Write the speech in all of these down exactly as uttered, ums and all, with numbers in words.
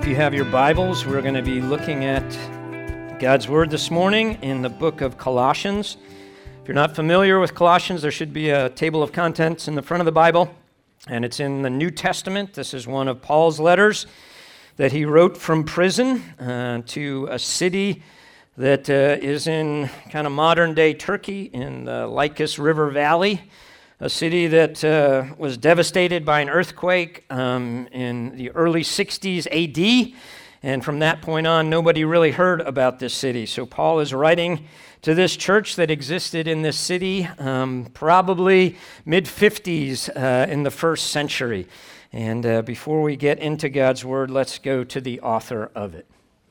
you have your Bibles, we're going to be looking at God's Word this morning in the book of Colossians. If you're not familiar with Colossians, there should be a table of contents in the front of the Bible, and it's in the New Testament. This is one of Paul's letters that he wrote from prison uh, to a city that uh, is in kind of modern-day Turkey in the Lycus River Valley, a city that uh, was devastated by an earthquake um, in the early sixties A D, and from that point on, nobody really heard about this city. So Paul is writing to this church that existed in this city um, probably mid-fifties uh, in the first century. And uh, before we get into God's Word, let's go to the author of it.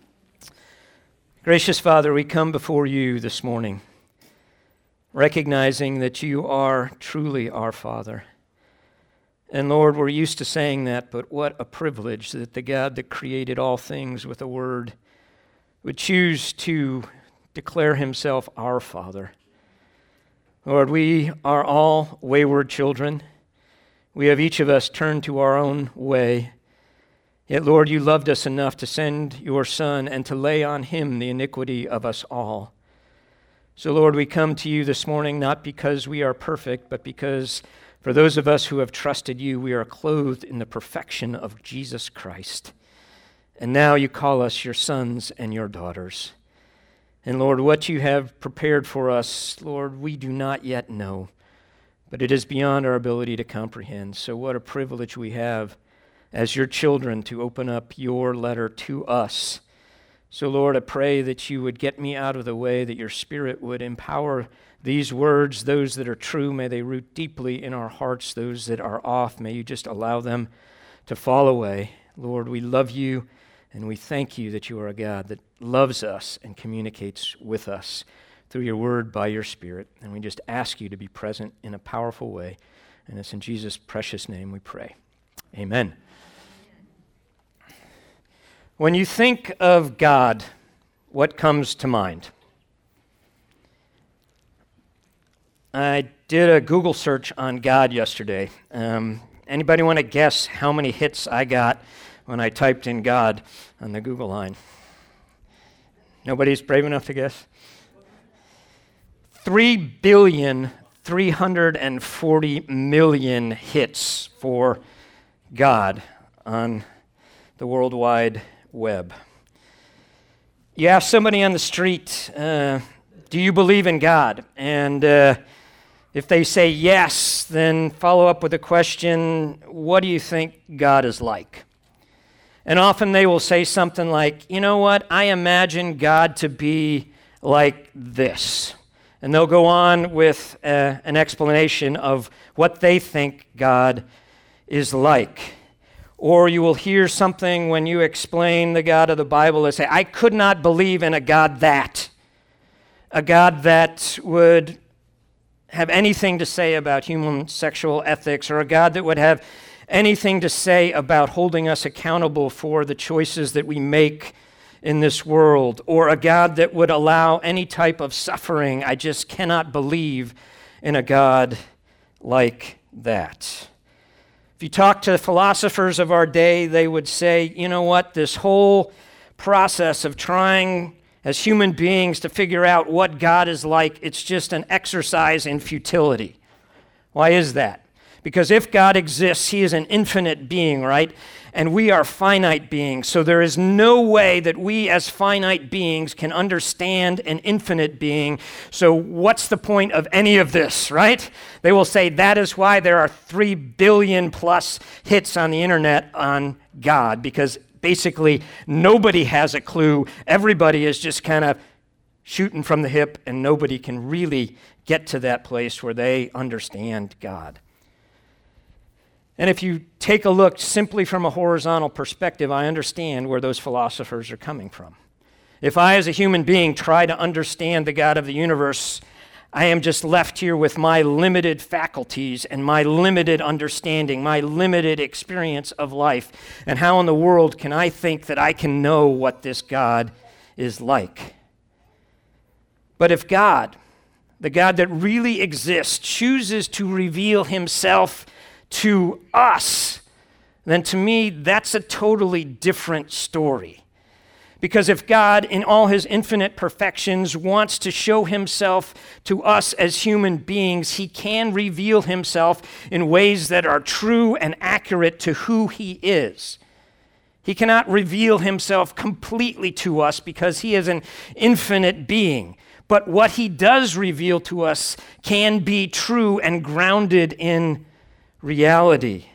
Gracious Father, we come before you this morning, recognizing that you are truly our Father. And Lord, we're used to saying that, but what a privilege that the God that created all things with a word would choose to declare himself our Father. Lord, we are all wayward children. We have each of us turned to our own way. Yet, Lord, you loved us enough to send your Son and to lay on him the iniquity of us all. So, Lord, we come to you this morning not because we are perfect, but because for those of us who have trusted you, we are clothed in the perfection of Jesus Christ. And now you call us your sons and your daughters. And, Lord, what you have prepared for us, Lord, we do not yet know, but it is beyond our ability to comprehend. So what a privilege we have as your children to open up your letter to us. So, Lord, I pray that you would get me out of the way, that your Spirit would empower these words, those that are true. May they root deeply in our hearts. Those that are off, may you just allow them to fall away. Lord, we love you, and we thank you that you are a God that loves us and communicates with us through your word by your Spirit. And we just ask you to be present in a powerful way. And it's in Jesus' precious name we pray. Amen. When you think of God, what comes to mind? I did a Google search on God yesterday. Um, anybody want to guess how many hits I got when I typed in God on the Google line? Nobody's brave enough to guess? Three billion, three hundred forty million hits for God on the worldwide web. You ask somebody on the street, uh, do you believe in God? And uh, if they say yes, then follow up with the question, what do you think God is like? And often they will say something like, you know what, I imagine God to be like this. And they'll go on with uh, an explanation of what they think God is like. Or you will hear something when you explain the God of the Bible and say, I could not believe in a God that. A God that would have anything to say about human sexual ethics, or a God that would have anything to say about holding us accountable for the choices that we make in this world, or a God that would allow any type of suffering. I just cannot believe in a God like that. If you talk to philosophers of our day, they would say, you know what, this whole process of trying as human beings to figure out what God is like, it's just an exercise in futility. Why is that? Because if God exists, he is an infinite being, right? And we are finite beings. So there is no way that we as finite beings can understand an infinite being. So what's the point of any of this, right? They will say that is why there are three billion plus hits on the internet on God, because basically nobody has a clue. Everybody is just kind of shooting from the hip, and nobody can really get to that place where they understand God. And if you take a look simply from a horizontal perspective, I understand where those philosophers are coming from. If I, as a human being, try to understand the God of the universe, I am just left here with my limited faculties and my limited understanding, my limited experience of life. And how in the world can I think that I can know what this God is like? But if God, the God that really exists, chooses to reveal himself to us, then to me, that's a totally different story. Because if God, in all his infinite perfections, wants to show himself to us as human beings, he can reveal himself in ways that are true and accurate to who he is. He cannot reveal himself completely to us because he is an infinite being. But what he does reveal to us can be true and grounded in reality.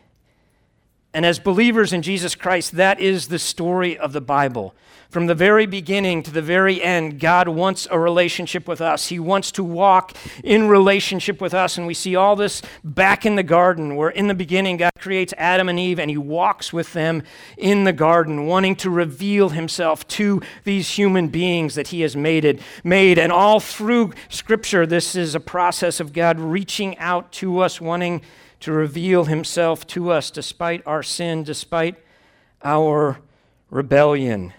And as believers in Jesus Christ, that is the story of the Bible. From the very beginning to the very end, God wants a relationship with us. He wants to walk in relationship with us. And we see all this back in the garden, where in the beginning God creates Adam and Eve and he walks with them in the garden, wanting to reveal himself to these human beings that he has made it, made. And all through Scripture, this is a process of God reaching out to us, wanting to reveal himself to us despite our sin, despite our rebellion.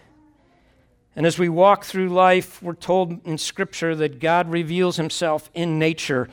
And as we walk through life, we're told in Scripture that God reveals himself in nature.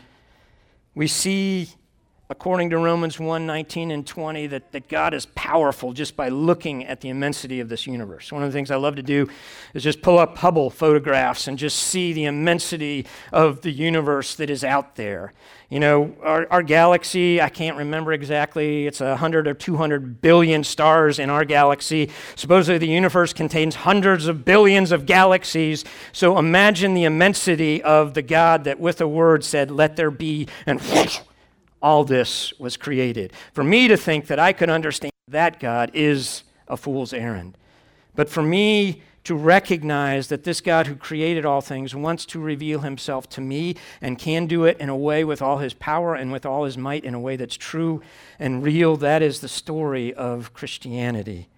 We see, according to Romans one, nineteen and twenty, that, that God is powerful just by looking at the immensity of this universe. One of the things I love to do is just pull up Hubble photographs and just see the immensity of the universe that is out there. You know, our, our galaxy, I can't remember exactly, it's one hundred or two hundred billion stars in our galaxy. Supposedly the universe contains hundreds of billions of galaxies. So imagine the immensity of the God that with a word said, "Let there be," and whoosh, all this was created. For me to think that I could understand that God is a fool's errand. But for me to recognize that this God who created all things wants to reveal himself to me and can do it in a way with all his power and with all his might in a way that's true and real, that is the story of Christianity.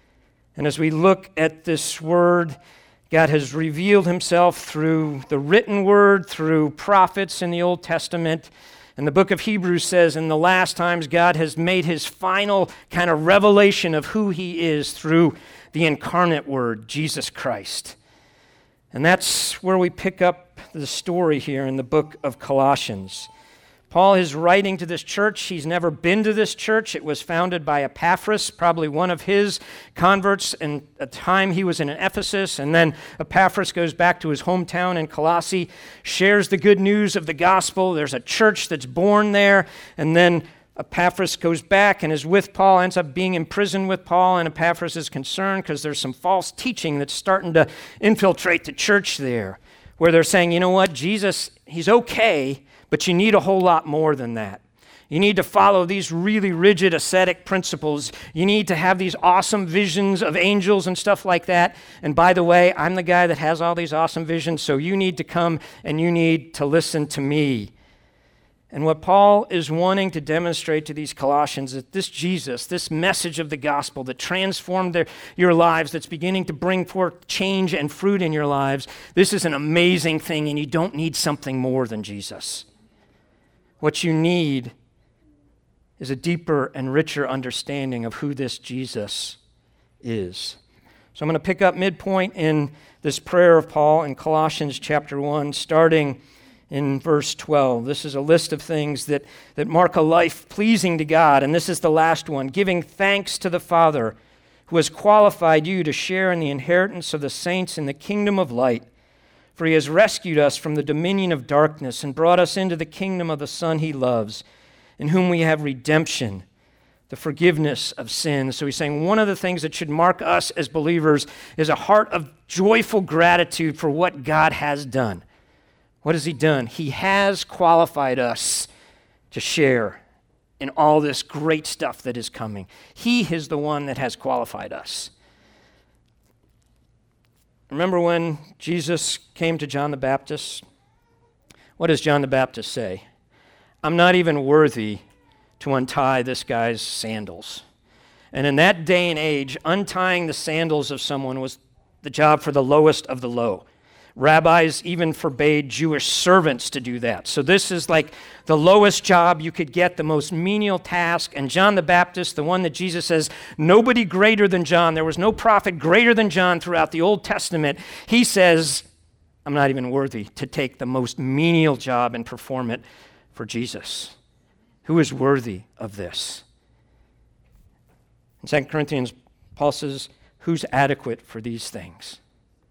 And as we look at this word, God has revealed himself through the written word, through prophets in the Old Testament. And the book of Hebrews says in the last times, God has made his final kind of revelation of who he is through the incarnate word, Jesus Christ. And that's where we pick up the story here in the book of Colossians. Paul is writing to this church. He's never been to this church. It was founded by Epaphras, probably one of his converts in a time he was in Ephesus. And then Epaphras goes back to his hometown in Colossae, shares the good news of the gospel. There's a church that's born there. And then Epaphras goes back and is with Paul, ends up being in prison with Paul, and Epaphras is concerned because there's some false teaching that's starting to infiltrate the church there, where they're saying, you know what, Jesus, he's okay, but you need a whole lot more than that. You need to follow these really rigid ascetic principles. You need to have these awesome visions of angels and stuff like that. And by the way, I'm the guy that has all these awesome visions, so you need to come and you need to listen to me. And what Paul is wanting to demonstrate to these Colossians is that this Jesus, this message of the gospel that transformed their, your lives, that's beginning to bring forth change and fruit in your lives, this is an amazing thing, and you don't need something more than Jesus. What you need is a deeper and richer understanding of who this Jesus is. So I'm going to pick up midpoint in this prayer of Paul in Colossians chapter one, starting in verse twelve. This is a list of things that, that mark a life pleasing to God, and this is the last one: giving thanks to the Father who has qualified you to share in the inheritance of the saints in the kingdom of light. For he has rescued us from the dominion of darkness and brought us into the kingdom of the Son he loves, in whom we have redemption, the forgiveness of sins. So he's saying one of the things that should mark us as believers is a heart of joyful gratitude for what God has done. What has he done? He has qualified us to share in all this great stuff that is coming. He is the one that has qualified us. Remember when Jesus came to John the Baptist? What does John the Baptist say? I'm not even worthy to untie this guy's sandals. And in that day and age, untying the sandals of someone was the job for the lowest of the low. Rabbis even forbade Jewish servants to do that. So this is like the lowest job you could get, the most menial task. And John the Baptist, the one that Jesus says, nobody greater than John, there was no prophet greater than John throughout the Old Testament. He says, I'm not even worthy to take the most menial job and perform it for Jesus. Who is worthy of this? In Second Corinthians, Paul says, who's adequate for these things?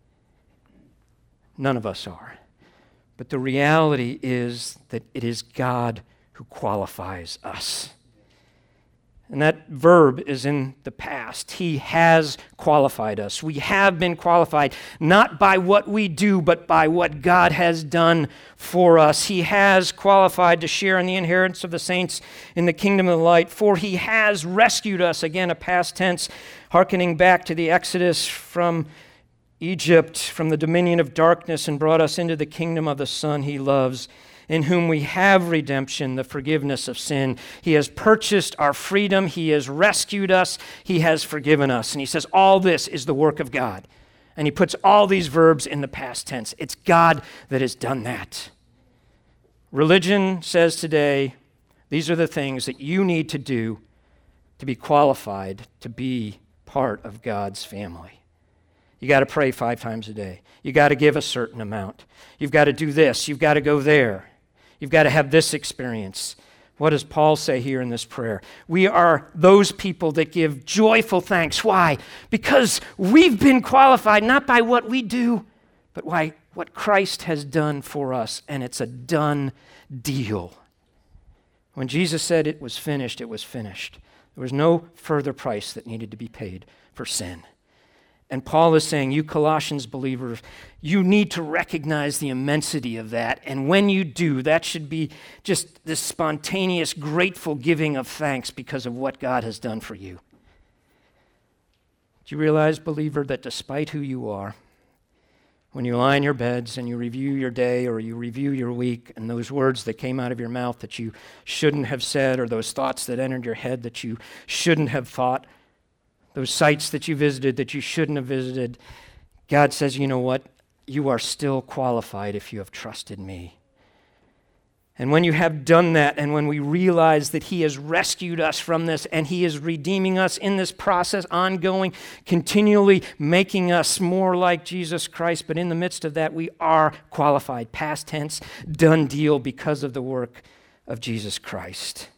None of us are. But the reality is that it is God who qualifies us. And that verb is in the past. He has qualified us. We have been qualified not by what we do, but by what God has done for us. He has qualified to share in the inheritance of the saints in the kingdom of the light, for he has rescued us, again, a past tense, hearkening back to the Exodus from Egypt, from the dominion of darkness, and brought us into the kingdom of the Son he loves, in whom we have redemption, the forgiveness of sin. He has purchased our freedom. He has rescued us. He has forgiven us. And he says all this is the work of God. And he puts all these verbs in the past tense. It's God that has done that. Religion says today, these are the things that you need to do to be qualified to be part of God's family. You got to pray five times a day. You got to give a certain amount. You've got to do this. You've got to go there. You've got to have this experience. What does Paul say here in this prayer? We are those people that give joyful thanks. Why? Because we've been qualified not by what we do, but by what Christ has done for us, and it's a done deal. When Jesus said it was finished, it was finished. There was no further price that needed to be paid for sin. And Paul is saying, you Colossians believers, you need to recognize the immensity of that. And when you do, that should be just this spontaneous, grateful giving of thanks because of what God has done for you. Do you realize, believer, that despite who you are, when you lie in your beds and you review your day or you review your week and those words that came out of your mouth that you shouldn't have said or those thoughts that entered your head that you shouldn't have thought, those sites that you visited that you shouldn't have visited, God says, you know what? You are still qualified if you have trusted me. And when you have done that, and when we realize that he has rescued us from this, and he is redeeming us in this process, ongoing, continually making us more like Jesus Christ, but in the midst of that, we are qualified, past tense, done deal because of the work of Jesus Christ.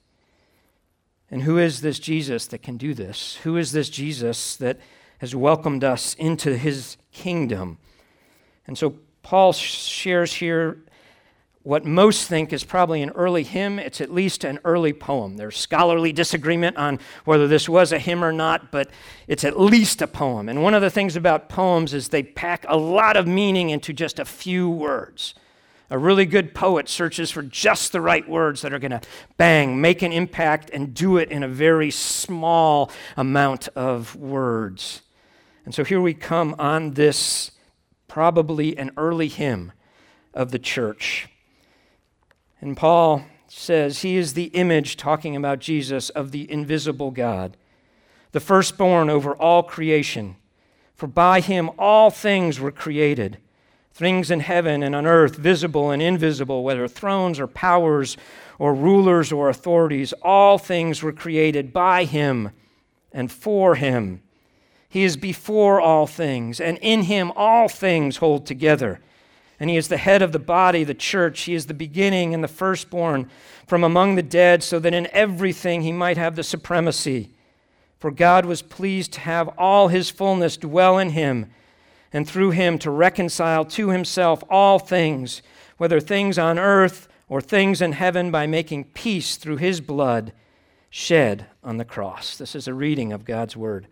And who is this Jesus that can do this? Who is this Jesus that has welcomed us into his kingdom? And so Paul shares here what most think is probably an early hymn. It's at least an early poem. There's scholarly disagreement on whether this was a hymn or not, but it's at least a poem. And one of the things about poems is they pack a lot of meaning into just a few words. A really good poet searches for just the right words that are going to bang, make an impact, and do it in a very small amount of words. And so here we come on this probably an early hymn of the church. And Paul says he is the image, talking about Jesus, of the invisible God, the firstborn over all creation. For by him all things were created, things in heaven and on earth, visible and invisible, whether thrones or powers or rulers or authorities, all things were created by him and for him. He is before all things, and in him all things hold together. And he is the head of the body, the church. He is the beginning and the firstborn from among the dead, so that in everything he might have the supremacy. For God was pleased to have all his fullness dwell in him, and through him to reconcile to himself all things, whether things on earth or things in heaven, by making peace through his blood shed on the cross. This is a reading of God's word.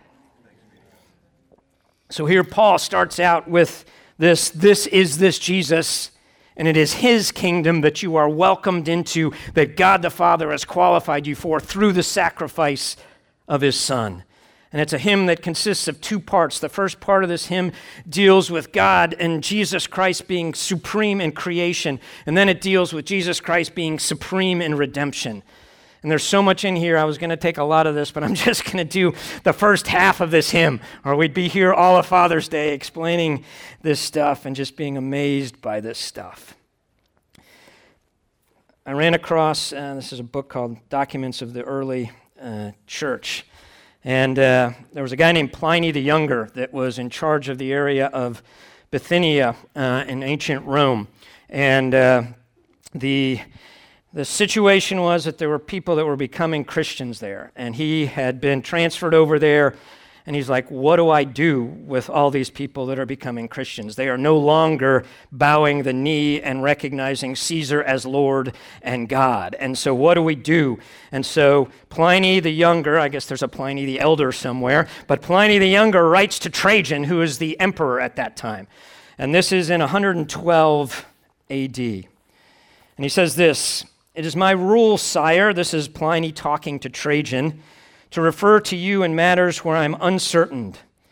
So here Paul starts out with this, this is this Jesus, and it is his kingdom that you are welcomed into, that God the Father has qualified you for through the sacrifice of his Son. And it's a hymn that consists of two parts. The first part of this hymn deals with God and Jesus Christ being supreme in creation, and then it deals with Jesus Christ being supreme in redemption. And there's so much in here, I was going to take a lot of this, but I'm just going to do the first half of this hymn, or we'd be here all of Father's Day explaining this stuff and just being amazed by this stuff. I ran across, uh, this is a book called Documents of the Early uh, Church. And uh, there was a guy named Pliny the Younger that was in charge of the area of Bithynia uh, in ancient Rome. And uh, the The situation was that there were people that were becoming Christians there, and he had been transferred over there, and he's like, what do I do with all these people that are becoming Christians? They are no longer bowing the knee and recognizing Caesar as Lord and God. And so what do we do? And so Pliny the Younger, I guess there's a Pliny the Elder somewhere, but Pliny the Younger writes to Trajan, who is the emperor at that time. And this is in one hundred twelve A D. And he says this, "It is my rule, sire," this is Pliny talking to Trajan, "to refer to you in matters where I am uncertain.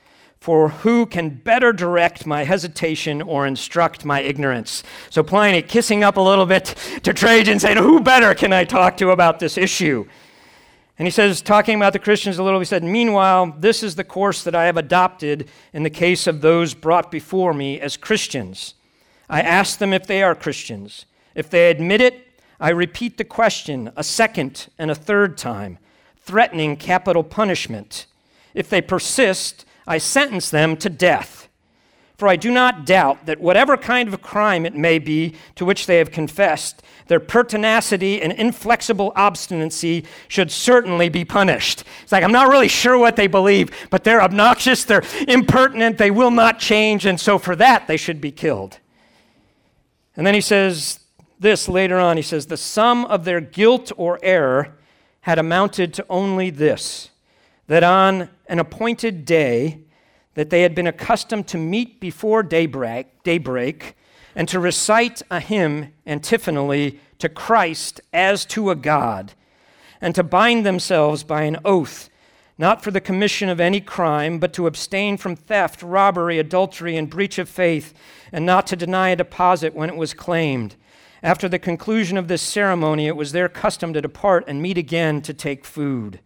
For who can better direct my hesitation or instruct my ignorance?" So Pliny kissing up a little bit to Trajan, saying, who better can I talk to about this issue? And he says, talking about the Christians a little, he said, "Meanwhile, this is the course that I have adopted in the case of those brought before me as Christians. I ask them if they are Christians. If they admit it, I repeat the question a second and a third time, threatening capital punishment. If they persist, I sentence them to death. For I do not doubt that whatever kind of crime it may be to which they have confessed, their pertinacity and inflexible obstinacy should certainly be punished." It's like, I'm not really sure what they believe, but they're obnoxious, they're impertinent, they will not change, and so for that they should be killed. And then he says this later on, he says, "The sum of their guilt or error had amounted to only this, that on an appointed day that they had been accustomed to meet before daybreak, daybreak and to recite a hymn antiphonally to Christ as to a God, and to bind themselves by an oath, not for the commission of any crime, but to abstain from theft, robbery, adultery, and breach of faith, and not to deny a deposit when it was claimed. After the conclusion of this ceremony, it was their custom to depart and meet again to take food."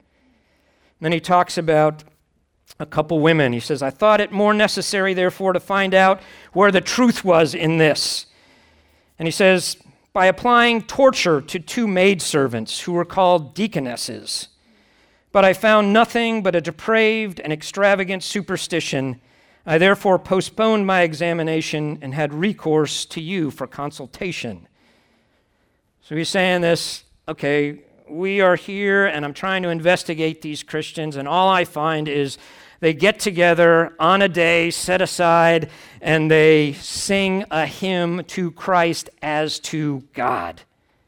Then he talks about a couple women. He says, "I thought it more necessary, therefore, to find out where the truth was in this." And he says, "By applying torture to two maidservants who were called deaconesses. But I found nothing but a depraved and extravagant superstition. I therefore postponed my examination and had recourse to you for consultation." So he's saying this, okay, we are here and I'm trying to investigate these Christians, and all I find is they get together on a day set aside and they sing a hymn to Christ as to God.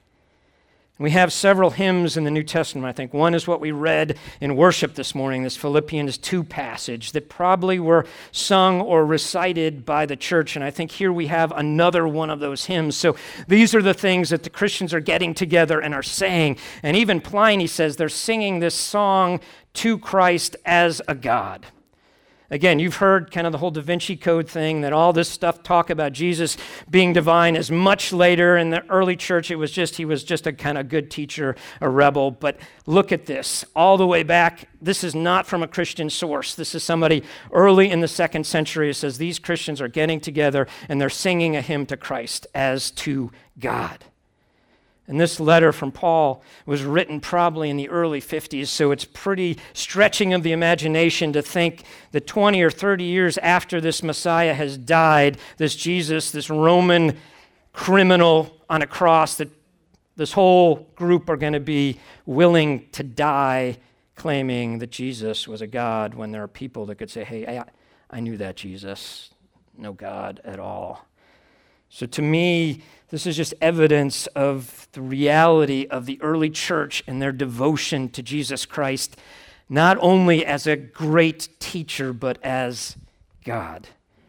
We have several hymns in the New Testament, I think. One is what we read in worship this morning, this Philippians two passage that probably were sung or recited by the church. And I think here we have another one of those hymns. So these are the things that the Christians are getting together and are saying. And even Pliny says they're singing this song to Christ as a God. Again, you've heard kind of the whole Da Vinci Code thing, that all this stuff talk about Jesus being divine is much later. In the early church, it was just, he was just a kind of good teacher, a rebel. But look at this, all the way back. This is not from a Christian source. This is somebody early in the second century who says these Christians are getting together and they're singing a hymn to Christ as to God. And this letter from Paul was written probably in the early fifties, so it's pretty stretching of the imagination to think that twenty or thirty years after this Messiah has died, this Jesus, this Roman criminal on a cross, that this whole group are going to be willing to die claiming that Jesus was a God, when there are people that could say, hey, I, I knew that Jesus, no God at all. So to me, this is just evidence of the reality of the early church and their devotion to Jesus Christ, not only as a great teacher, but as God.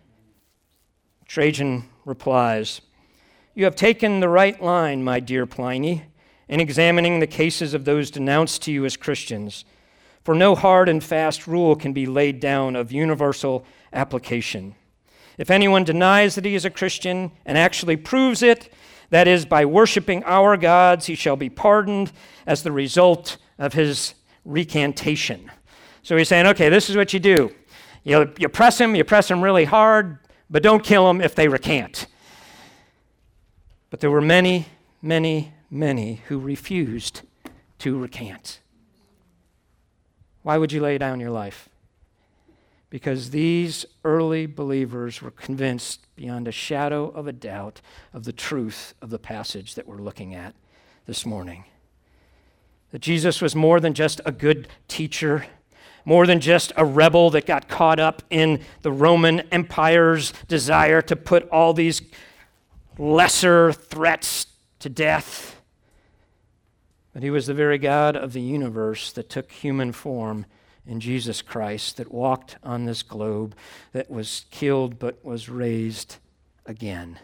Trajan replies, "You have taken the right line, my dear Pliny, in examining the cases of those denounced to you as Christians, for no hard and fast rule can be laid down of universal application. If anyone denies that he is a Christian and actually proves it, that is, by worshiping our gods, he shall be pardoned as the result of his recantation." So he's saying, okay, this is what you do. You, you press him, you press him really hard, but don't kill them if they recant. But there were many, many, many who refused to recant. Why would you lay down your life? Because these early believers were convinced beyond a shadow of a doubt of the truth of the passage that we're looking at, this morning. That Jesus was more than just a good teacher, more than just a rebel that got caught up in the Roman Empire's desire to put all these lesser threats to death. But he was the very God of the universe that took human form in Jesus Christ, that walked on this globe, that was killed but was raised again.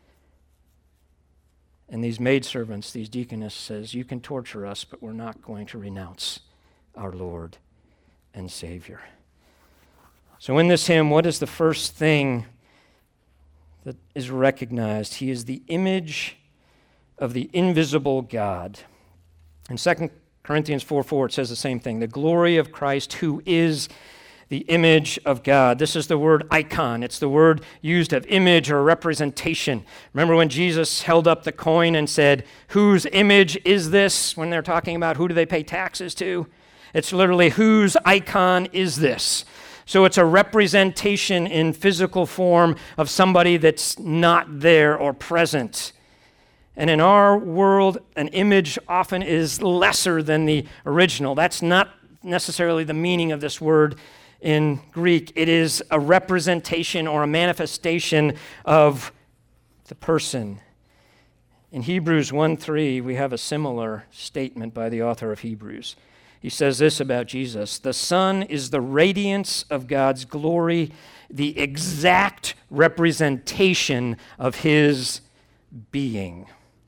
And these maidservants, these deaconesses, says, you can torture us, but we're not going to renounce our Lord and Savior. So in this hymn, what is the first thing that is recognized? He is the image of the invisible God. In Second Corinthians four four, it says the same thing. The glory of Christ, who is the image of God. This is the word icon. It's the word used of image or representation. Remember when Jesus held up the coin and said, whose image is this? When they're talking about who do they pay taxes to? It's literally, whose icon is this? So it's a representation in physical form of somebody that's not there or present. And in our world, an image often is lesser than the original. That's not necessarily the meaning of this word in Greek. It is a representation or a manifestation of the person. In Hebrews one three, we have a similar statement by the author of Hebrews. He says this about Jesus: the Son is the radiance of God's glory, the exact representation of his being.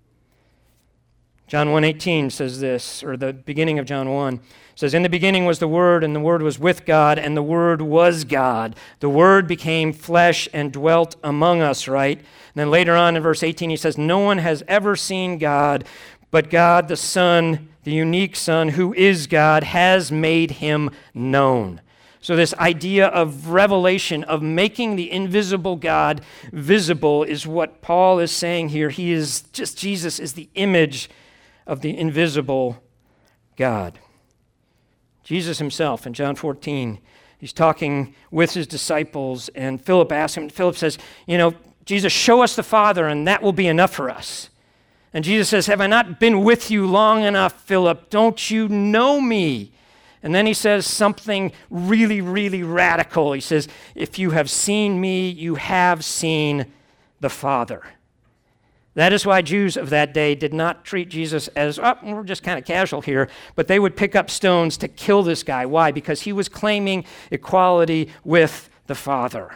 John one eighteen says this, or the beginning of John one says, in the beginning was the Word, and the Word was with God, and the Word was God. The Word became flesh and dwelt among us, right? And then later on in verse eighteen, he says, no one has ever seen God, but God the Son, the unique Son, who is God, has made him known. So this idea of revelation, of making the invisible God visible, is what Paul is saying here. He is just, Jesus is the image of the invisible God. Jesus himself in John fourteen, he's talking with his disciples, and Philip asks him, Philip says, you know, Jesus, show us the Father, and that will be enough for us. And Jesus says, have I not been with you long enough, Philip? Don't you know me? And then he says something really, really radical. He says, if you have seen me, you have seen the Father. That is why Jews of that day did not treat Jesus as, oh, we're just kind of casual here, but they would pick up stones to kill this guy. Why? Because he was claiming equality with the Father.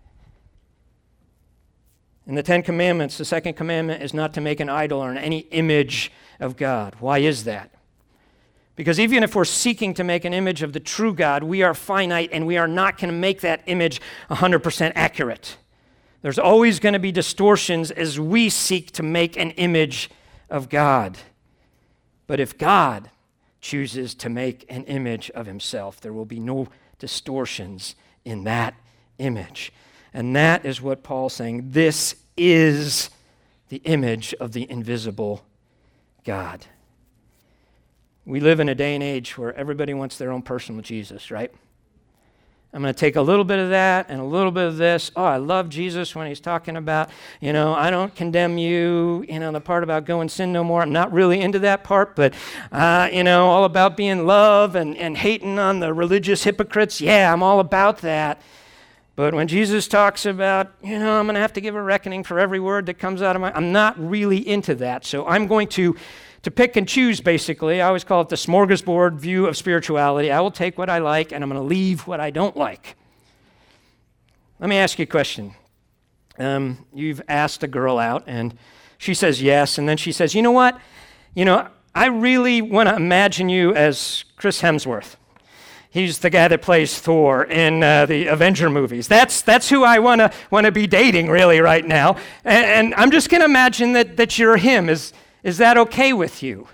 In the Ten Commandments, the second commandment is not to make an idol or any image of God. Why is that? Because even if we're seeking to make an image of the true God, we are finite and we are not going to make that image one hundred percent accurate. There's always going to be distortions as we seek to make an image of God. But if God chooses to make an image of himself, there will be no distortions in that image. And that is what Paul's saying. This is the image of the invisible God. We live in a day and age where everybody wants their own person with Jesus, right? I'm going to take a little bit of that and a little bit of this. Oh, I love Jesus when he's talking about, you know, I don't condemn you, you know, the part about go and sin no more. I'm not really into that part, but, uh, you know, all about being love and, and hating on the religious hypocrites. Yeah, I'm all about that. But when Jesus talks about, you know, I'm going to have to give a reckoning for every word that comes out of my, I'm not really into that. So I'm going to To pick and choose, basically. I always call it the smorgasbord view of spirituality. I will take what I like, and I'm going to leave what I don't like. Let me ask you a question. Um, you've asked a girl out, and she says yes, and then she says, you know what? You know, I really want to imagine you as Chris Hemsworth. He's the guy that plays Thor in uh, the Avenger movies. That's that's who I want to want to be dating, really, right now. And, and I'm just going to imagine that that you're him. Is Is that okay with you?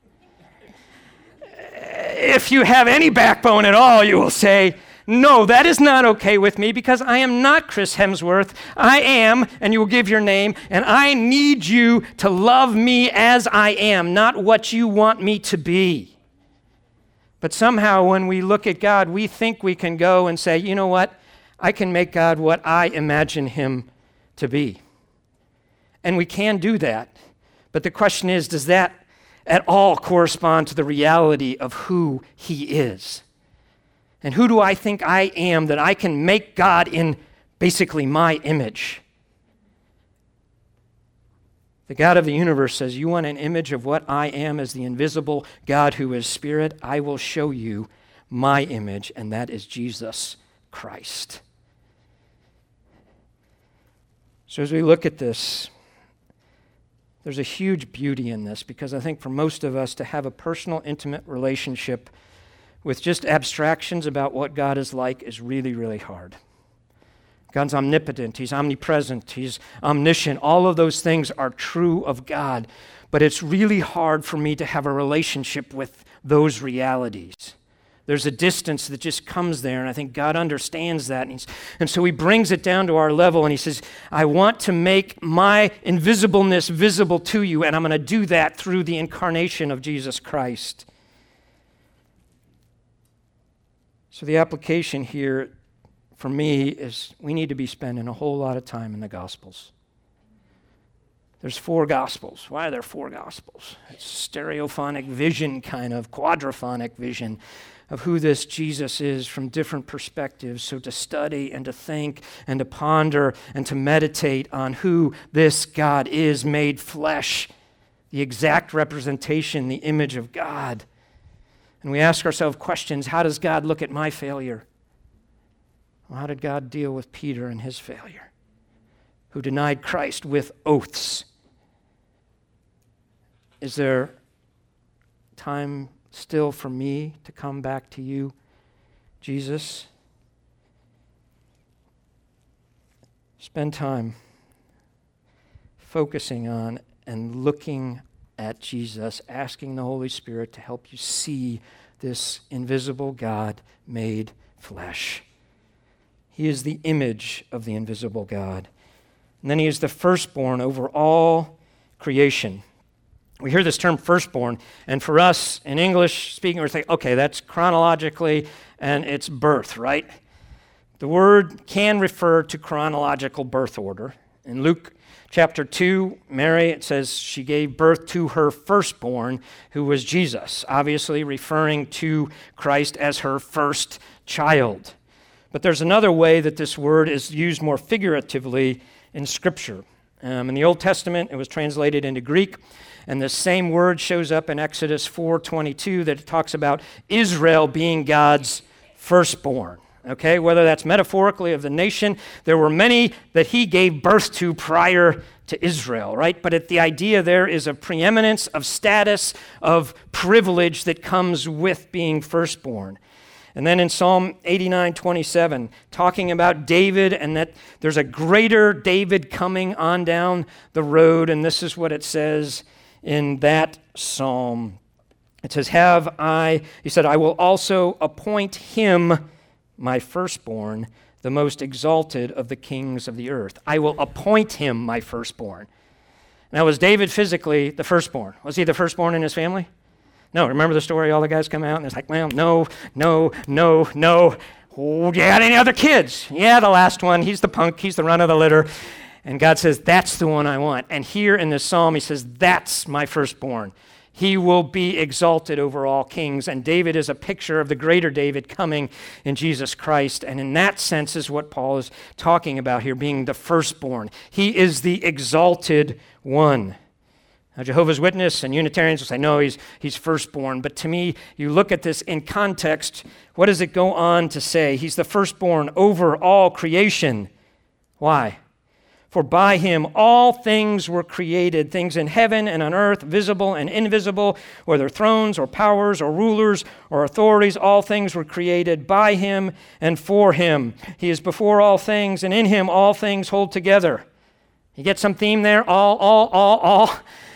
If you have any backbone at all, you will say, no, that is not okay with me because I am not Chris Hemsworth. I am, and you will give your name, and I need you to love me as I am, not what you want me to be. But somehow when we look at God, we think we can go and say, you know what? I can make God what I imagine him to be. And we can do that. But the question is, does that at all correspond to the reality of who he is. And who do I think I am that I can make God in basically my image? The God of the universe says, you want an image of what I am as the invisible God who is spirit? I will show you my image, and that is Jesus Christ. So as we look at this, there's a huge beauty in this, because I think for most of us to have a personal, intimate relationship with just abstractions about what God is like is really, really hard. God's omnipotent, he's omnipresent, he's omniscient. All of those things are true of God, but it's really hard for me to have a relationship with those realities. There's a distance that just comes there, and I think God understands that. And, he's, and so he brings it down to our level, and he says, I want to make my invisibleness visible to you, and I'm going to do that through the incarnation of Jesus Christ. So the application here for me is we need to be spending a whole lot of time in the Gospels. There's four Gospels. Why are there four Gospels? It's stereophonic vision, kind of quadraphonic vision of who this Jesus is from different perspectives. So to study and to think and to ponder and to meditate on who this God is made flesh, the exact representation, the image of God. And we ask ourselves questions. How does God look at my failure? Well, how did God deal with Peter and his failure, who denied Christ with oaths? Is there time still for me to come back to you, Jesus? Spend time focusing on and looking at Jesus, asking the Holy Spirit to help you see this invisible God made flesh. He is the image of the invisible God. And then he is the firstborn over all creation. We hear this term firstborn, and for us in English speaking, we're thinking, okay, that's chronologically and it's birth, right? The word can refer to chronological birth order. In Luke chapter two, Mary, it says she gave birth to her firstborn, who was Jesus, obviously referring to Christ as her first child. But there's another way that this word is used more figuratively in Scripture. Um, in the Old Testament, it was translated into Greek, and the same word shows up in Exodus four twenty-two that talks about Israel being God's firstborn. Okay, whether that's metaphorically of the nation, there were many that he gave birth to prior to Israel, right? But it, the idea there is of preeminence, of status, of privilege that comes with being firstborn. And then in Psalm eighty-nine twenty-seven, talking about David and that there's a greater David coming on down the road, and this is what it says in that psalm. It says, have I, he said, I will also appoint him my firstborn, the most exalted of the kings of the earth. I will appoint him my firstborn. Now, was David physically the firstborn? Was he the firstborn in his family? No, remember the story? All the guys come out and it's like, well, no, no, no, no. Oh, you had any other kids? Yeah, the last one. He's the punk. He's the run of the litter. And God says, that's the one I want. And here in this psalm, he says, that's my firstborn. He will be exalted over all kings. And David is a picture of the greater David coming in Jesus Christ. And in that sense is what Paul is talking about here, being the firstborn. He is the exalted one. Now, Jehovah's Witness and Unitarians will say, no, he's, he's firstborn. But to me, you look at this in context, what does it go on to say? He's the firstborn over all creation. Why? For by him all things were created, things in heaven and on earth, visible and invisible, whether thrones or powers or rulers or authorities, all things were created by him and for him. He is before all things, and in him all things hold together. You get some theme there? All, all, all, all.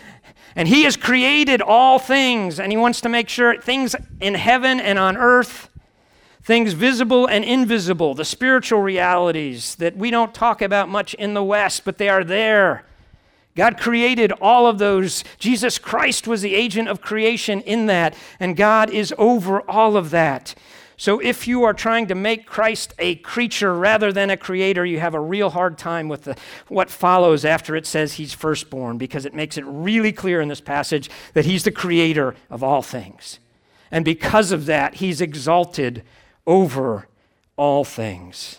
And he has created all things, and he wants to make sure things in heaven and on earth, things visible and invisible, the spiritual realities that we don't talk about much in the West, but they are there. God created all of those. Jesus Christ was the agent of creation in that, and God is over all of that. So if you are trying to make Christ a creature rather than a creator, you have a real hard time with the, what follows after it says he's firstborn, because it makes it really clear in this passage that he's the creator of all things. And because of that, he's exalted over all things.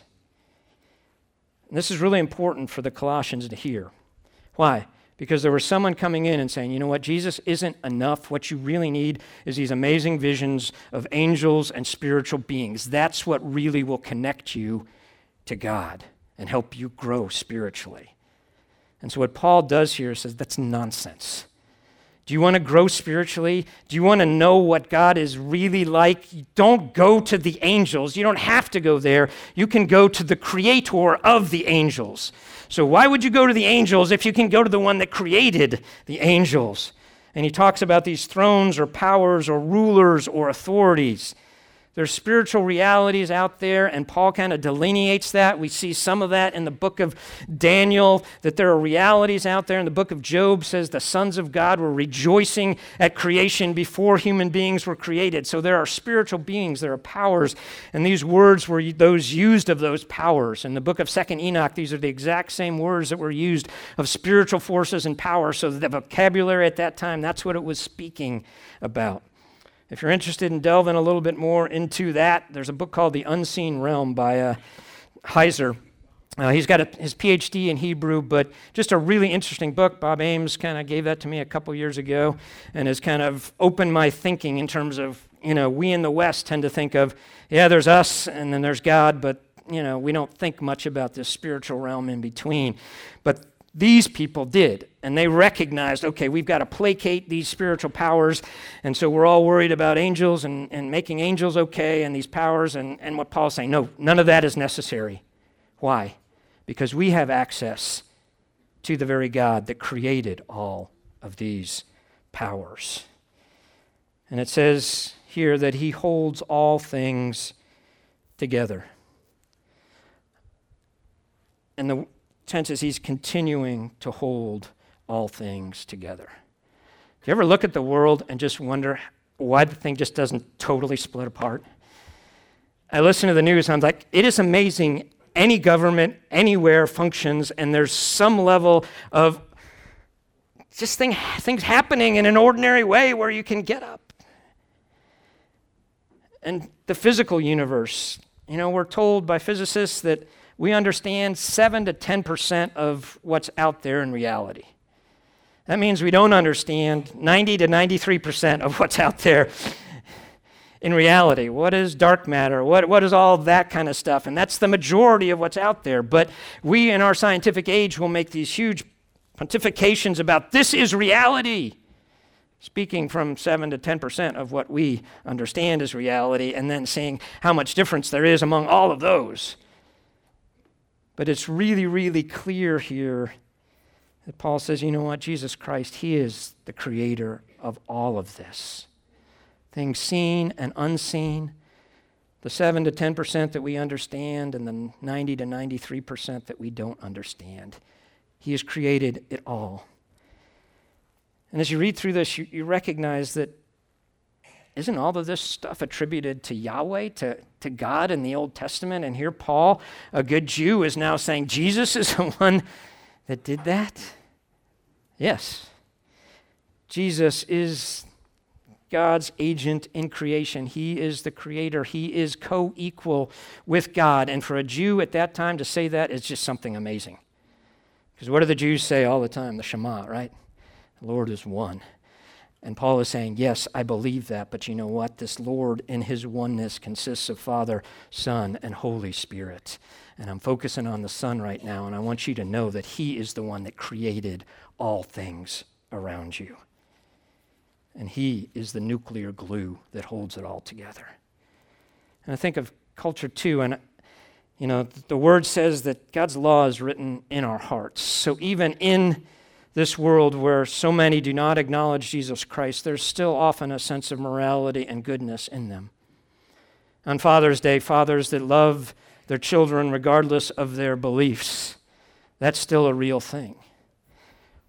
And this is really important for the Colossians to hear. Why? Because there was someone coming in and saying, you know what, Jesus isn't enough. What you really need is these amazing visions of angels and spiritual beings. That's what really will connect you to God and help you grow spiritually. And so what Paul does here is says, that's nonsense. Do you want to grow spiritually? Do you want to know what God is really like? Don't go to the angels. You don't have to go there. You can go to the creator of the angels. So why would you go to the angels if you can go to the one that created the angels? And he talks about these thrones or powers or rulers or authorities. There's spiritual realities out there, and Paul kind of delineates that. We see some of that in the book of Daniel, that there are realities out there. In the book of Job says the sons of God were rejoicing at creation before human beings were created. So there are spiritual beings, there are powers, and these words were those used of those powers. In the book of Second Enoch, these are the exact same words that were used of spiritual forces and power. So the vocabulary at that time, that's what it was speaking about. If you're interested in delving a little bit more into that, there's a book called The Unseen Realm by uh, Heiser. Uh, he's got a, his P H D in Hebrew, but just a really interesting book. Bob Ames kind of gave that to me a couple years ago and has kind of opened my thinking in terms of, you know, we in the West tend to think of, yeah, there's us and then there's God, but, you know, we don't think much about this spiritual realm in between. But these people did, and they recognized, okay, we've got to placate these spiritual powers, and so we're all worried about angels and, and making angels okay and these powers, and, and what Paul's saying, no, none of that is necessary. Why? Because we have access to the very God that created all of these powers. And it says here that he holds all things together. And the tense is he's continuing to hold all things together. Do you ever look at the world and just wonder why the thing just doesn't totally split apart? I listen to the news and I'm like, it is amazing any government anywhere functions and there's some level of just thing, things happening in an ordinary way where you can get up. And the physical universe, you know, we're told by physicists that we understand seven to ten percent of what's out there in reality. That means we don't understand ninety to ninety-three percent of what's out there in reality. What is dark matter? What, what is all that kind of stuff? And that's the majority of what's out there. But we in our scientific age will make these huge pontifications about this is reality, speaking from seven to ten percent of what we understand as reality, and then seeing how much difference there is among all of those. But it's really, really clear here that Paul says, you know what, Jesus Christ, he is the creator of all of this. Things seen and unseen, the seven to ten percent that we understand and the ninety to ninety-three percent that we don't understand. He has created it all. And as you read through this, you, you recognize that isn't all of this stuff attributed to Yahweh, to, to God in the Old Testament? And here Paul, a good Jew, is now saying Jesus is the one that did that? Yes. Jesus is God's agent in creation. He is the creator. He is co-equal with God. And for a Jew at that time to say that is just something amazing. Because what do the Jews say all the time? The Shema, right? The Lord is one. And Paul is saying, yes, I believe that, but you know what? This Lord in his oneness consists of Father, Son, and Holy Spirit. And I'm focusing on the Son right now, and I want you to know that he is the one that created all things around you. And he is the nuclear glue that holds it all together. And I think of culture too, and you know, the word says that God's law is written in our hearts. So even in this world where so many do not acknowledge Jesus Christ, there's still often a sense of morality and goodness in them. On Father's Day, fathers that love their children regardless of their beliefs, that's still a real thing.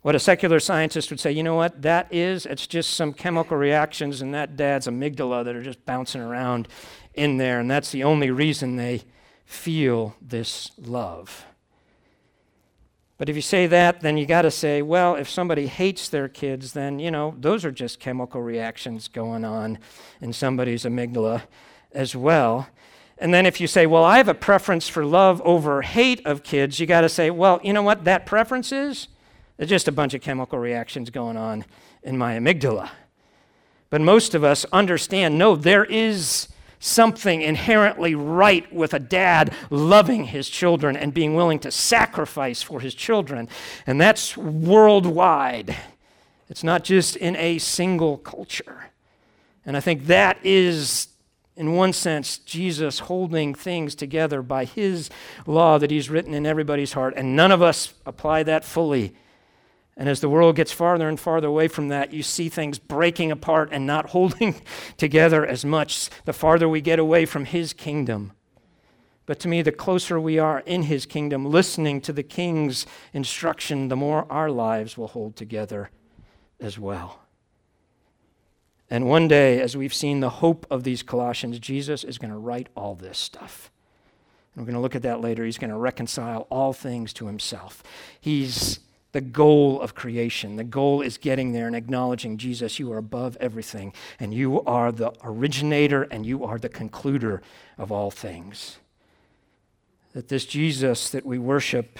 What a secular scientist would say, you know what that is? It's just some chemical reactions in that dad's amygdala that are just bouncing around in there, and that's the only reason they feel this love. But if you say that, then you got to say, well, if somebody hates their kids, then, you know, those are just chemical reactions going on in somebody's amygdala as well. And then if you say, well, I have a preference for love over hate of kids, you got to say, well, you know what that preference is? It's just a bunch of chemical reactions going on in my amygdala. But most of us understand, no, there is something inherently right with a dad loving his children and being willing to sacrifice for his children. And that's worldwide. It's not just in a single culture. And I think that is, in one sense, Jesus holding things together by his law that he's written in everybody's heart. And none of us apply that fully. And as the world gets farther and farther away from that, you see things breaking apart and not holding together as much the farther we get away from his kingdom. But to me, the closer we are in his kingdom, listening to the king's instruction, the more our lives will hold together as well. And one day, as we've seen the hope of these Colossians, Jesus is going to write all this stuff. And we're going to look at that later. He's going to reconcile all things to himself. He's the goal of creation. The goal is getting there and acknowledging, Jesus, you are above everything, and you are the originator and you are the concluder of all things. That this Jesus that we worship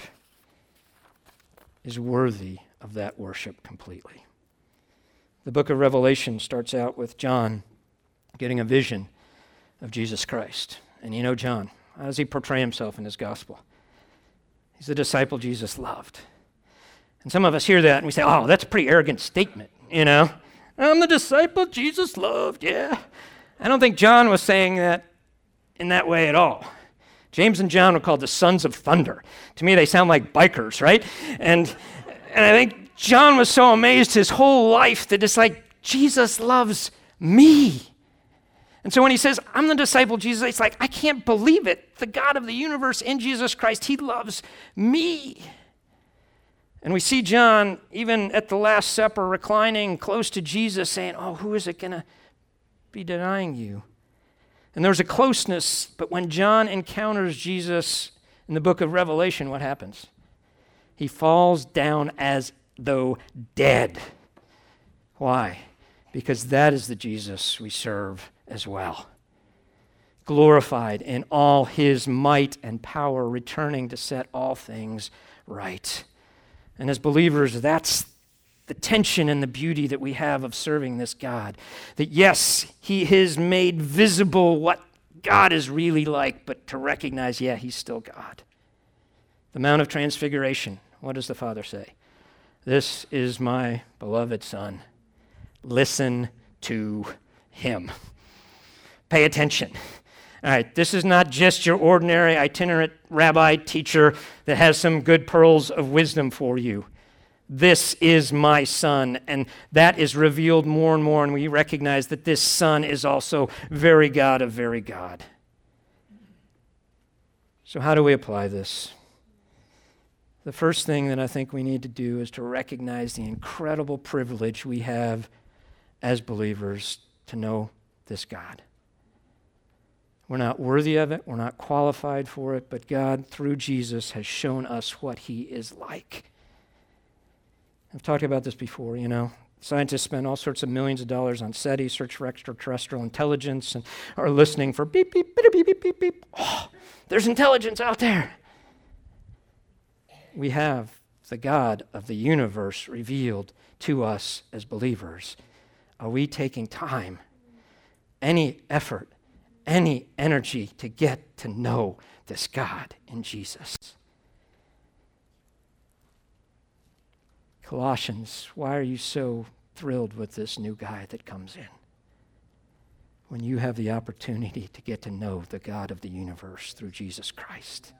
is worthy of that worship completely. The book of Revelation starts out with John getting a vision of Jesus Christ. And you know John, how does he portray himself in his gospel? He's the disciple Jesus loved. And some of us hear that and we say, oh, that's a pretty arrogant statement, you know. I'm the disciple Jesus loved, yeah. I don't think John was saying that in that way at all. James and John were called the sons of thunder. To me, they sound like bikers, right? And, and I think John was so amazed his whole life that it's like, Jesus loves me. And so when he says, I'm the disciple Jesus, it's like, I can't believe it. The God of the universe in Jesus Christ, he loves me. And we see John, even at the Last Supper, reclining close to Jesus, saying, oh, who is it going to be denying you? And there's a closeness, but when John encounters Jesus in the book of Revelation, what happens? He falls down as though dead. Why? Because that is the Jesus we serve as well. Glorified in all his might and power, returning to set all things right. And as believers, that's the tension and the beauty that we have of serving this God. That yes, he has made visible what God is really like, but to recognize, yeah, he's still God. The Mount of Transfiguration, what does the Father say? This is my beloved Son. Listen to him. Pay attention. All right, this is not just your ordinary itinerant rabbi teacher that has some good pearls of wisdom for you. This is my Son, and that is revealed more and more, and we recognize that this Son is also very God of very God. So how do we apply this? The first thing that I think we need to do is to recognize the incredible privilege we have as believers to know this God. We're not worthy of it. We're not qualified for it. But God, through Jesus, has shown us what he is like. I've talked about this before, you know. Scientists spend all sorts of millions of dollars on SETI, search for extraterrestrial intelligence, and are listening for beep, beep, beep, beep, beep, beep, beep. Oh, there's intelligence out there. We have the God of the universe revealed to us as believers. Are we taking time, any effort, any energy to get to know this God in Jesus? Colossians, why are you so thrilled with this new guy that comes in? When you have the opportunity to get to know the God of the universe through Jesus Christ.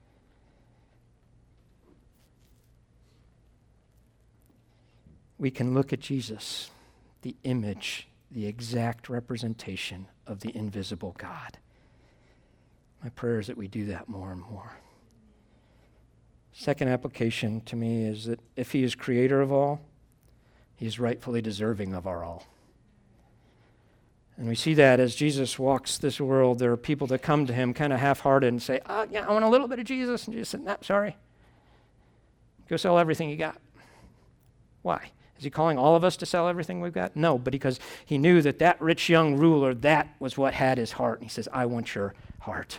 We can look at Jesus, the image, the exact representation of the invisible God. My prayer is that we do that more and more. Second application to me is that if he is creator of all, he is rightfully deserving of our all. And we see that as Jesus walks this world, there are people that come to him kind of half-hearted and say, oh, yeah, I want a little bit of Jesus. And Jesus said, no, sorry. Go sell everything you got. Why? Is he calling all of us to sell everything we've got? No, but because he knew that that rich young ruler, that was what had his heart. And he says, I want your heart.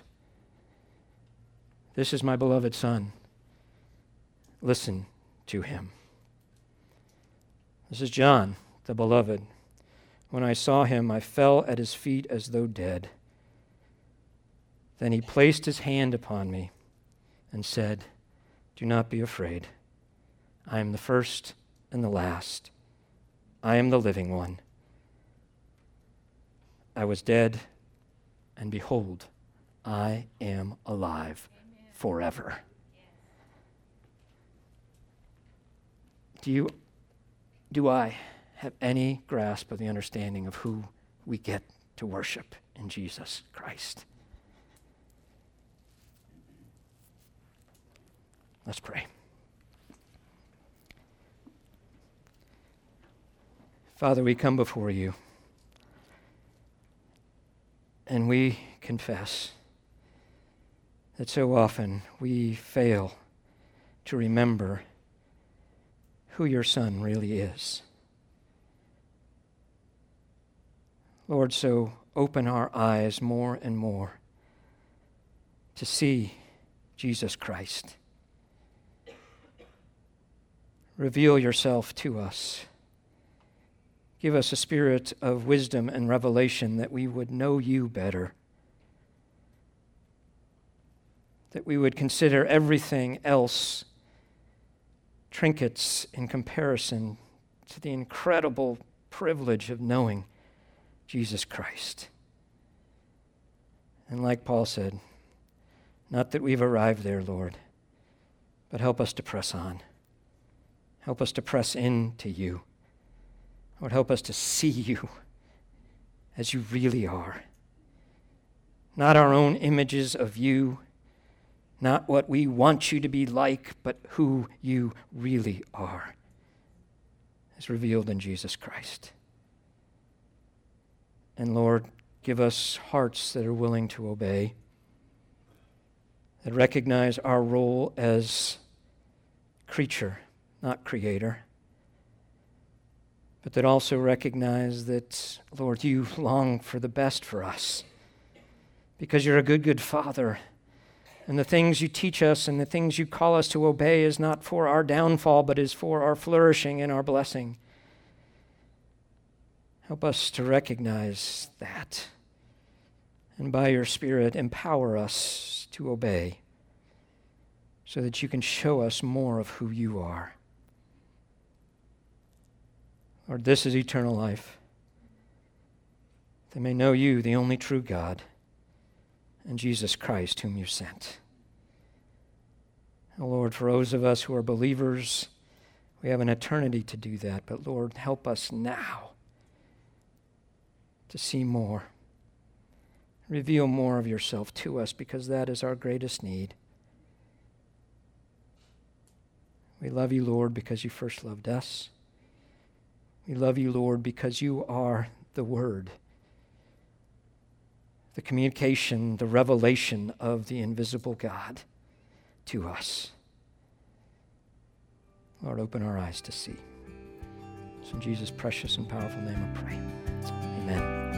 This is my beloved son. Listen to him. This is John, the beloved. When I saw him, I fell at his feet as though dead. Then he placed his hand upon me and said, do not be afraid. I am the first and the last. I am the living one. I was dead, and behold, I am alive forever. Do you, do I have any grasp of the understanding of who we get to worship in Jesus Christ? Let's pray. Father, we come before you, and we confess that so often we fail to remember who your Son really is. Lord, so open our eyes more and more to see Jesus Christ. Reveal yourself to us. Give us a spirit of wisdom and revelation that we would know you better, that we would consider everything else trinkets in comparison to the incredible privilege of knowing Jesus Christ. And like Paul said, not that we've arrived there, Lord, but help us to press on. Help us to press into you. Lord, help us to see you as you really are. Not our own images of you, not what we want you to be like, but who you really are, as revealed in Jesus Christ. And Lord, give us hearts that are willing to obey, that recognize our role as creature, not creator, but that also recognize that, Lord, you long for the best for us because you're a good, good Father. And the things you teach us and the things you call us to obey is not for our downfall, but is for our flourishing and our blessing. Help us to recognize that. And by your Spirit, empower us to obey so that you can show us more of who you are. Lord, this is eternal life. They may know you, the only true God, and Jesus Christ, whom you sent. Oh, Lord, for those of us who are believers, we have an eternity to do that. But Lord, help us now to see more. Reveal more of yourself to us, because that is our greatest need. We love you, Lord, because you first loved us. We love you, Lord, because you are the Word, the communication, the revelation of the invisible God to us. Lord, open our eyes to see. It's in Jesus' precious and powerful name I pray. Amen.